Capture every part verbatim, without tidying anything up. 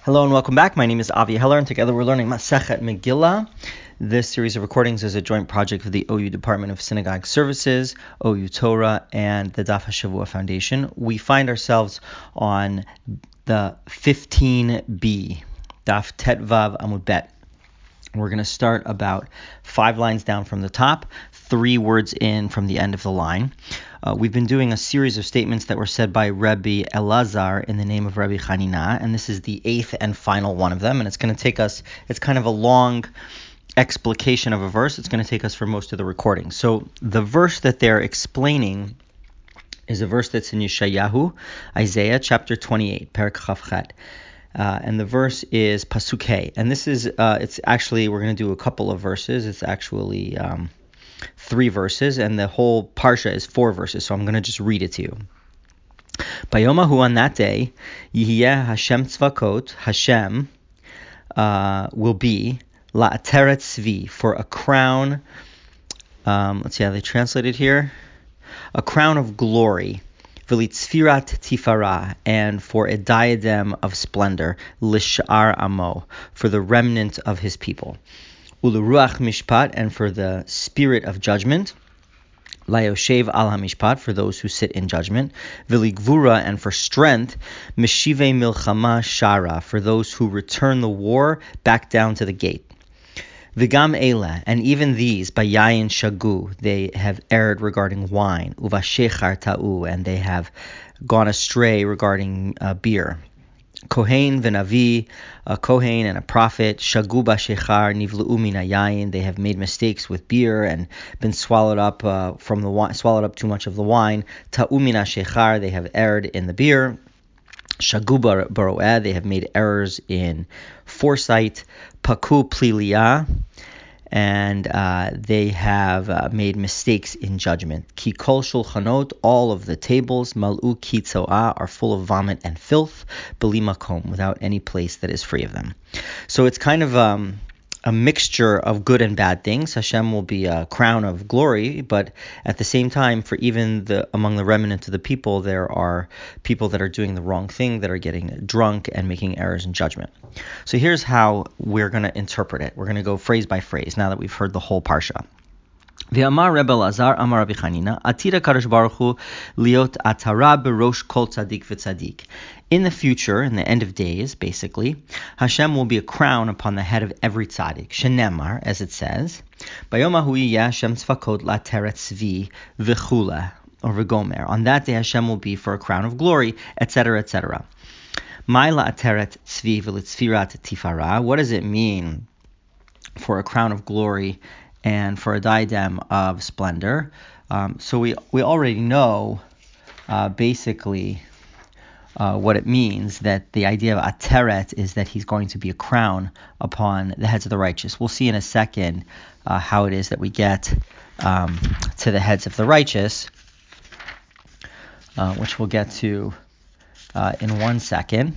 Hello and welcome back. My name is Avi Heller, and together we're learning Masechet Megillah. This series of recordings is a joint project with the O U Department of Synagogue Services, O U Torah, and the Daf HaShavua Foundation. We find ourselves on the fifteen B, Daf Tet Vav Amud Bet. We're going to start about five lines down from the top, three words in from the end of the line. Uh, we've been doing a series of statements that were said by Rabbi Elazar in the name of Rabbi Hanina, and this is the eighth and final one of them, and it's going to take us, it's kind of a long explication of a verse. It's going to take us for most of the recording. So the verse that they're explaining is a verse that's in Yeshayahu, Isaiah chapter twenty-eight, Perek Chavchet. Uh, and the verse is Pasuk Hey. And this is, uh, it's actually, we're going to do a couple of verses. It's actually um, three verses, and the whole Parsha is four verses. So I'm going to just read it to you. Bayomahu, on that day, Yihiyeh Hashem Tzvakot, Hashem uh, will be La'ateret Tzvi, for a crown, um, let's see how they translate it here, a crown of glory. V'litzfirat tifara, and for a diadem of splendor, lish'ar amo, for the remnant of his people. U'leruach mishpat, and for the spirit of judgment. Layoshev al hamishpat, for those who sit in judgment. V'ligvura, and for strength. Meshive milchama shara, for those who return the war back down to the gate. V'gam eila, and even these, bayayin shagu, they have erred regarding wine. Uvashechar ta'u, and they have gone astray regarding uh, beer. Kohen v'navi, a kohen and a prophet, shagu bashechar nivlu'u min hayayin, they have made mistakes with beer and been swallowed up uh, from the wine, swallowed up too much of the wine. Ta'u min hashechar, they have erred in the beer. Shagu baro'eh, they have made errors in foresight. Paku pliliya, and uh, they have uh, made mistakes in judgment. Ki kol shulchanot, all of the tables, mal'u kitzoah, are full of vomit and filth, beli makom, without any place that is free of them. So it's kind of um, a mixture of good and bad things. Hashem will be a crown of glory, but at the same time, for even the among the remnant of the people, there are people that are doing the wrong thing, that are getting drunk and making errors in judgment. So here's how we're going to interpret it. We're going to go phrase by phrase now that we've heard the whole parsha. V'amar Rebbe Elazar, Amar Rabbi Hanina, Atira Kadosh Baruch Hu liot atara berosh kol tzadik v'tzadik. In the future, in the end of days, basically, Hashem will be a crown upon the head of every tzaddik. Shenemar, as it says, Bayom hahu yiyeh Hashem tzvakot la'ateret tzvi v'chula, or v'gomer. On that day, Hashem will be for a crown of glory, et cetera, et cetera. Mai la'ateret tzvi v'litzfirat tifara. What does it mean for a crown of glory and for a diadem of splendor? Um, so we we already know, uh, basically, uh, what it means, that the idea of ateret is that he's going to be a crown upon the heads of the righteous. We'll see in a second uh, how it is that we get um, to the heads of the righteous, uh, which we'll get to uh, in one second.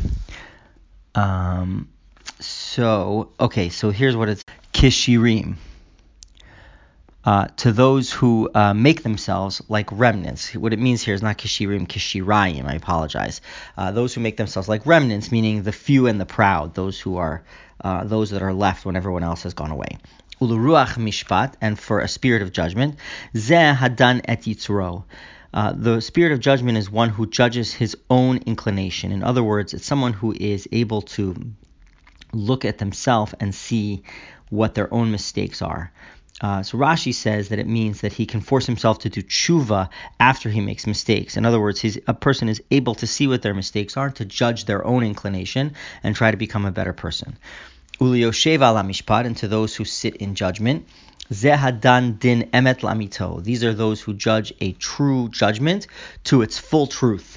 Um, so, okay, so here's what it's, kishirim. Uh, to those who uh, make themselves like remnants. What it means here is not kishirim, kishirayim, I apologize. Uh, those who make themselves like remnants, meaning the few and the proud, those who are, uh, those that are left when everyone else has gone away. Uluruach mishpat, and for a spirit of judgment. Zeh hadan et yitzro. Uh, the spirit of judgment is one who judges his own inclination. In other words, it's someone who is able to look at themselves and see what their own mistakes are. Uh, so Rashi says that it means that he can force himself to do tshuva after he makes mistakes. In other words, he's, a person is able to see what their mistakes are, to judge their own inclination, and try to become a better person. Uliyoshev ala mishpat, and to those who sit in judgment. Zeh hadan din emet lamito. These are those who judge a true judgment to its full truth.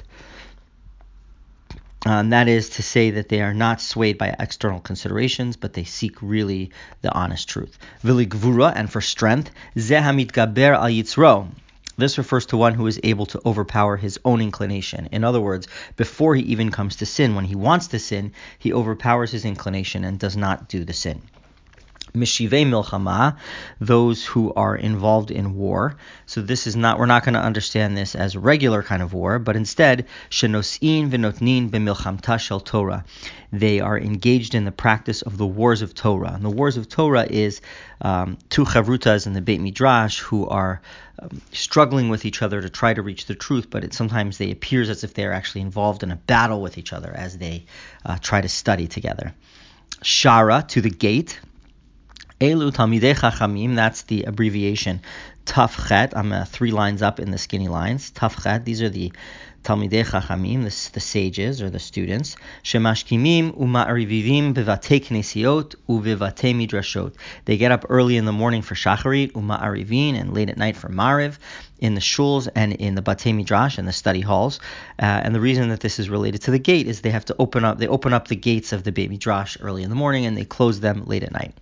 Uh, and that is to say that they are not swayed by external considerations, but they seek really the honest truth. Vili gvura, and for strength, zeh hamitgaber al yitzro. This refers to one who is able to overpower his own inclination. In other words, before he even comes to sin, when he wants to sin, he overpowers his inclination and does not do the sin. Mishivei milchama, those who are involved in war. So this is not, we're not going to understand this as regular kind of war, but instead, shenos'in v'notnin b'milchamta shel Torah. They are engaged in the practice of the wars of Torah. And the wars of Torah is um, two chavrutas in the Beit Midrash who are um, struggling with each other to try to reach the truth, but it sometimes they appears as if they're actually involved in a battle with each other as they uh, try to study together. Shara, to the gate. Elu Talmidei Chachamim, that's the abbreviation. Tafchet, I'm uh, three lines up in the skinny lines. Tafchet, these are the Talmidei Chachamim, the, the sages or the students. Shemashkimim uma'arivivim bevate knesiot uvevate midrashot. They get up early in the morning for shacharit, uma'arivin, and late at night for mariv, in the shuls and in the batei midrash and the study halls. Uh, and the reason that this is related to the gate is they have to open up, they open up the gates of the Beit Midrash early in the morning and they close them late at night.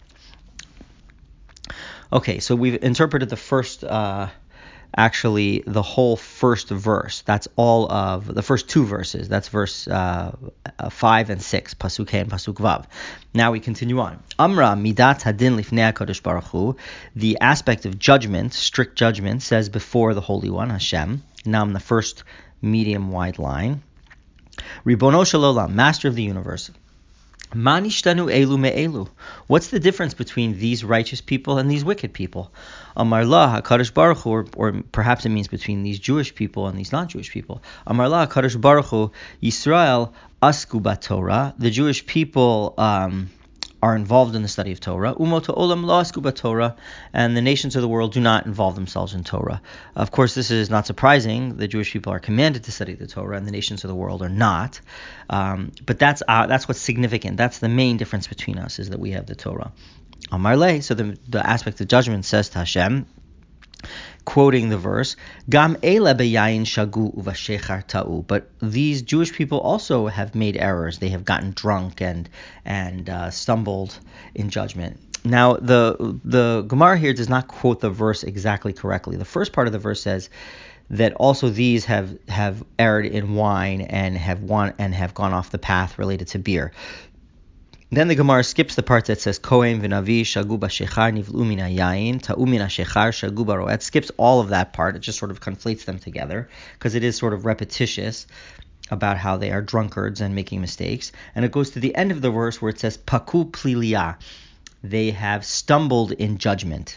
Okay, so we've interpreted the first, uh, actually the whole first verse. That's all of the first two verses. That's verse uh, five and six, pasuk He and pasuk Vav. Now we continue on. Amra midat hadin lifnei HaKadosh Baruch Hu. The aspect of judgment, strict judgment, says before the Holy One, Hashem. Now in the first medium wide line. Ribono shel olam, Master of the universe. Manishtanu elu me'elu. What's the difference between these righteous people and these wicked people? Amar la HaKadosh Baruch Hu, or, or perhaps it means between these Jewish people and these non-Jewish people. Amar la HaKadosh Baruch Hu, Yisrael asku b'Torah. The Jewish people um, are involved in the study of Torah. Umot ha'olam lo asku b'Torah, and the nations of the world do not involve themselves in Torah. Of course, this is not surprising. The Jewish people are commanded to study the Torah, and the nations of the world are not. Um, but that's uh, that's what's significant. That's the main difference between us, is that we have the Torah. Amar le, so the, the aspect of judgment says to Hashem, quoting the verse, Gam eila beyayin shagu uvashechar ta'u. But these Jewish people also have made errors. They have gotten drunk and and uh, stumbled in judgment. Now, the the Gemara here does not quote the verse exactly correctly. The first part of the verse says that also these have have erred in wine and have won and have gone off the path related to beer. Then the Gemara skips the part that says Kohen v'Navi shagu b'shechar nivlu min hayayin ta'u min hashechar shagu baro. It skips all of that part. It just sort of conflates them together because it is sort of repetitious about how they are drunkards and making mistakes. And it goes to the end of the verse where it says Paku pliliya. They have stumbled in judgment.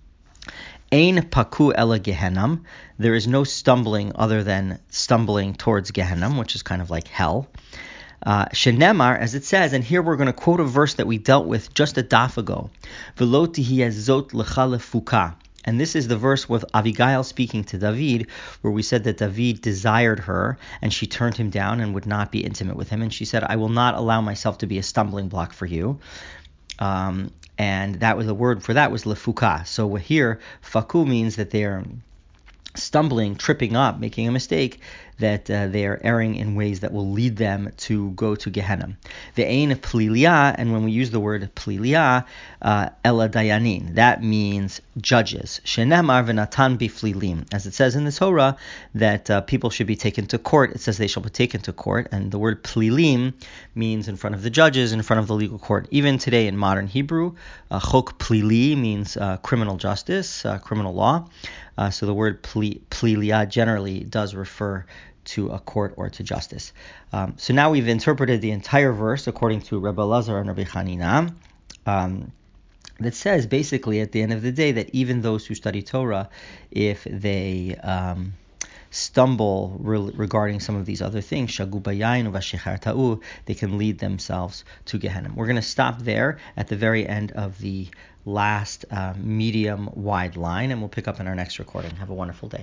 Ein paku ela Gehenam. There is no stumbling other than stumbling towards Gehenam, which is kind of like hell. Uh, Shenemar, as it says, and here we're going to quote a verse that we dealt with just a daf ago. V'lo tihiyazot lecha lefuka. And this is the verse with Abigail speaking to David, where we said that David desired her, and she turned him down and would not be intimate with him. And she said, I will not allow myself to be a stumbling block for you. Um, and that was the word for that was lefuka. So here, faku means that they are stumbling, tripping up, making a mistake, that uh, they are erring in ways that will lead them to go to Gehenna. The ein pliliya, and when we use the word pliliya, uh, ela dayanin, that means judges. Shenemar v'natan biflilim, as it says in the Torah that uh, people should be taken to court. It says they shall be taken to court, and the word plilim means in front of the judges, in front of the legal court. Even today in modern Hebrew, uh, chok plili means uh, criminal justice, uh, criminal law. Uh, so the word pliliya generally does refer to a court or to justice. Um, so now we've interpreted the entire verse according to Rebbe Lazar and Rabbi Hanina, um, that says basically at the end of the day that even those who study Torah, if they um, stumble re- regarding some of these other things, shagu bayayin uvashechar ta'u, they can lead themselves to Gehenna. We're going to stop there at the very end of the last uh, medium wide line, and we'll pick up in our next recording. Have a wonderful day.